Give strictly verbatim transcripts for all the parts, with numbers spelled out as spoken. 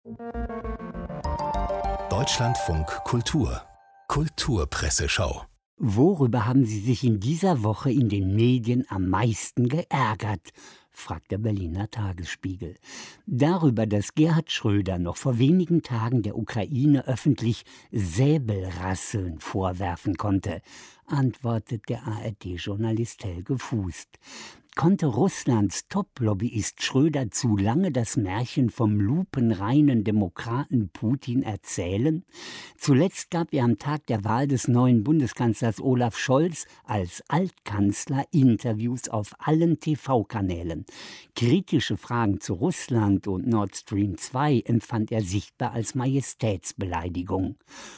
Deutschlandfunk Kultur Kulturpresseschau. Worüber haben Sie sich in dieser Woche in den Medien am meisten geärgert? Fragt der Berliner Tagesspiegel. Darüber, dass Gerhard Schröder noch vor wenigen Tagen der Ukraine öffentlich Säbelrasseln vorwerfen konnte, antwortet der A R D-Journalist Helge Fußt. Konnte Russlands Top-Lobbyist Schröder zu lange das Märchen vom lupenreinen Demokraten Putin erzählen? Zuletzt gab er am Tag der Wahl des neuen Bundeskanzlers Olaf Scholz als Altkanzler Interviews auf allen T V-Kanälen. Kritische Fragen zu Russland und Nord Stream zwei empfand er sichtbar als Majestätsbeleidigung.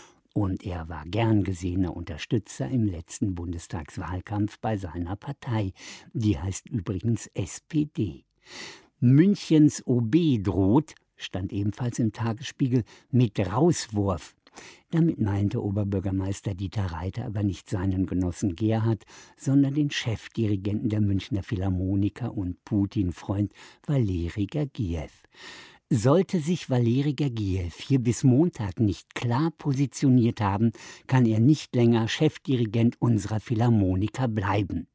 Und er war gern gesehener Unterstützer im letzten Bundestagswahlkampf bei seiner Partei. Die heißt übrigens S P D. Münchens O B droht, stand ebenfalls im Tagesspiegel, mit Rauswurf. Damit meinte Oberbürgermeister Dieter Reiter aber nicht seinen Genossen Gerhard, sondern den Chefdirigenten der Münchner Philharmoniker und Putin-Freund Waleri Gergiew. Sollte sich Waleri Gergiew hier bis Montag nicht klar positioniert haben, kann er nicht länger Chefdirigent unserer Philharmoniker bleiben.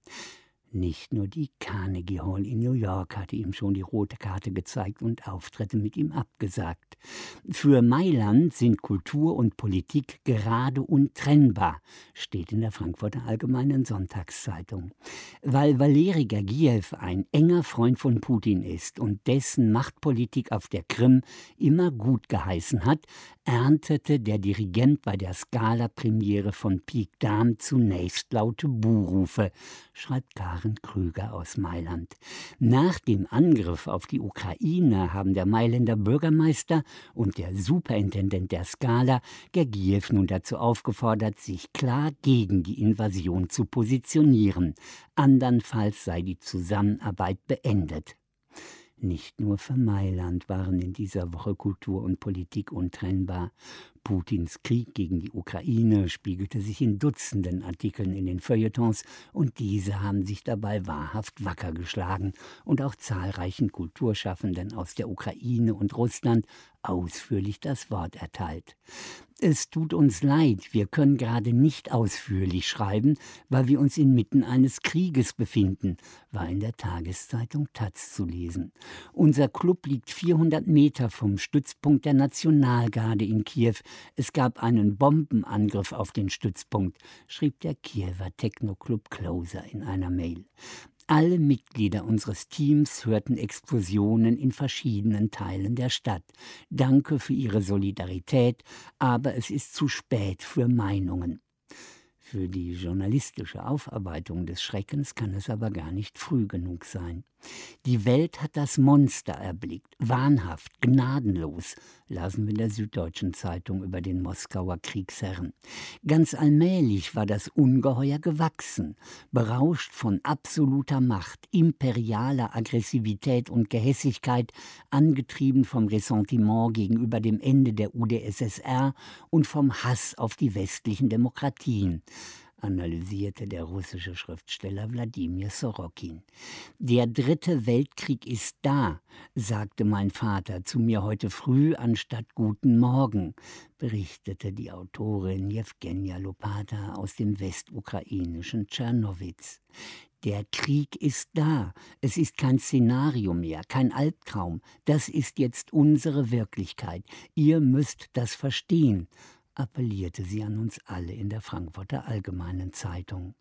Nicht nur die Carnegie Hall in New York hatte ihm schon die rote Karte gezeigt und Auftritte mit ihm abgesagt. Für Mailand sind Kultur und Politik gerade untrennbar, steht in der Frankfurter Allgemeinen Sonntagszeitung. Weil Waleri Gergiew ein enger Freund von Putin ist und dessen Machtpolitik auf der Krim immer gut geheißen hat, erntete der Dirigent bei der Scala-Premiere von Pique Dame zunächst laute Buhrufe, schreibt Karen Krüger aus Mailand. Nach dem Angriff auf die Ukraine haben der Mailänder Bürgermeister und der Superintendent der Scala Gergiew nun dazu aufgefordert, sich klar gegen die Invasion zu positionieren. Andernfalls sei die Zusammenarbeit beendet. Nicht nur für Mailand waren in dieser Woche Kultur und Politik untrennbar. Putins Krieg gegen die Ukraine spiegelte sich in Dutzenden Artikeln in den Feuilletons und diese haben sich dabei wahrhaft wacker geschlagen und auch zahlreichen Kulturschaffenden aus der Ukraine und Russland ausführlich das Wort erteilt. Es tut uns leid, wir können gerade nicht ausführlich schreiben, weil wir uns inmitten eines Krieges befinden, war in der Tageszeitung Taz zu lesen. Unser Club liegt vierhundert Meter vom Stützpunkt der Nationalgarde in Kiew. Es gab einen Bombenangriff auf den Stützpunkt, schrieb der Kiewer Techno-Club Closer in einer Mail. Alle Mitglieder unseres Teams hörten Explosionen in verschiedenen Teilen der Stadt. Danke für Ihre Solidarität, aber es ist zu spät für Meinungen. Für die journalistische Aufarbeitung des Schreckens kann es aber gar nicht früh genug sein. Die Welt hat das Monster erblickt, wahnhaft, gnadenlos, lasen wir in der Süddeutschen Zeitung über den Moskauer Kriegsherren. Ganz allmählich war das Ungeheuer gewachsen, berauscht von absoluter Macht, imperialer Aggressivität und Gehässigkeit, angetrieben vom Ressentiment gegenüber dem Ende der U d S S R und vom Hass auf die westlichen Demokratien, analysierte der russische Schriftsteller Wladimir Sorokin. Der dritte Weltkrieg ist da, sagte mein Vater zu mir heute früh anstatt Guten Morgen, berichtete die Autorin Jewgenja Lopata aus dem westukrainischen Tschernowitz. Der Krieg ist da. Es ist kein Szenario mehr, kein Albtraum. Das ist jetzt unsere Wirklichkeit. Ihr müsst das verstehen, appellierte sie an uns alle in der Frankfurter Allgemeinen Zeitung.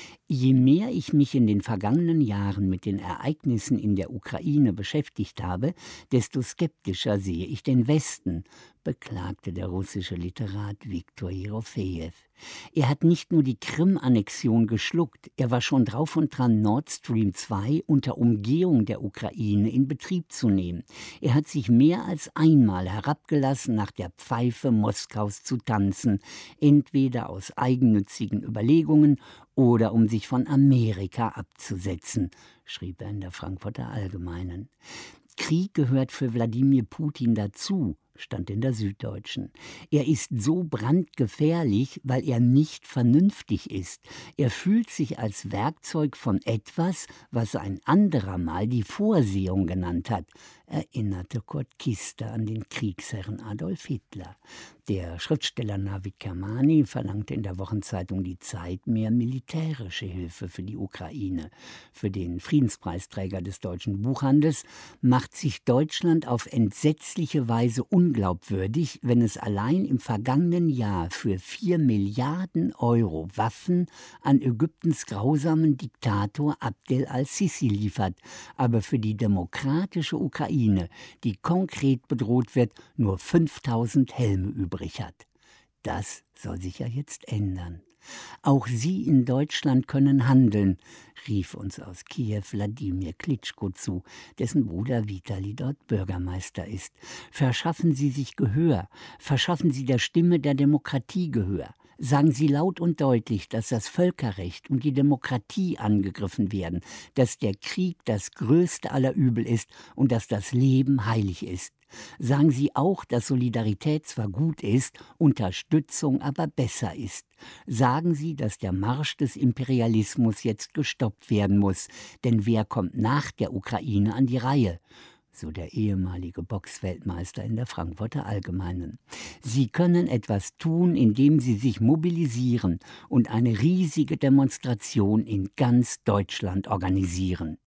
Je mehr ich mich in den vergangenen Jahren mit den Ereignissen in der Ukraine beschäftigt habe, desto skeptischer sehe ich den Westen, beklagte der russische Literat Viktor Jerofejew. Er hat nicht nur die Krim-Annexion geschluckt, er war schon drauf und dran, Nord Stream zwei unter Umgehung der Ukraine in Betrieb zu nehmen. Er hat sich mehr als einmal herabgelassen, nach der Pfeife Moskaus zu tanzen, entweder aus eigennützigen Überlegungen oder um sich von Amerika abzusetzen, schrieb er in der Frankfurter Allgemeinen. Krieg gehört für Wladimir Putin dazu, stand in der Süddeutschen. Er ist so brandgefährlich, weil er nicht vernünftig ist. Er fühlt sich als Werkzeug von etwas, was ein anderer mal die Vorsehung genannt hat, erinnerte Kurt Kister an den Kriegsherren Adolf Hitler. Der Schriftsteller Navid Kermani verlangte in der Wochenzeitung Die Zeit mehr militärische Hilfe für die Ukraine. Für den Friedenspreisträger des deutschen Buchhandels macht sich Deutschland auf entsetzliche Weise unglaubwürdig, wenn es allein im vergangenen Jahr für vier Milliarden Euro Waffen an Ägyptens grausamen Diktator Abdel al-Sisi liefert, aber für die demokratische Ukraine, die konkret bedroht wird, nur fünftausend Helme übrig hat. Das soll sich ja jetzt ändern. Auch Sie in Deutschland können handeln, rief uns aus Kiew Wladimir Klitschko zu, dessen Bruder Vitali dort Bürgermeister ist. Verschaffen Sie sich Gehör, verschaffen Sie der Stimme der Demokratie Gehör. Sagen Sie laut und deutlich, dass das Völkerrecht und die Demokratie angegriffen werden, dass der Krieg das größte aller Übel ist und dass das Leben heilig ist. Sagen Sie auch, dass Solidarität zwar gut ist, Unterstützung aber besser ist. Sagen Sie, dass der Marsch des Imperialismus jetzt gestoppt werden muss, denn wer kommt nach der Ukraine an die Reihe? So der ehemalige Boxweltmeister in der Frankfurter Allgemeinen. Sie können etwas tun, indem Sie sich mobilisieren und eine riesige Demonstration in ganz Deutschland organisieren.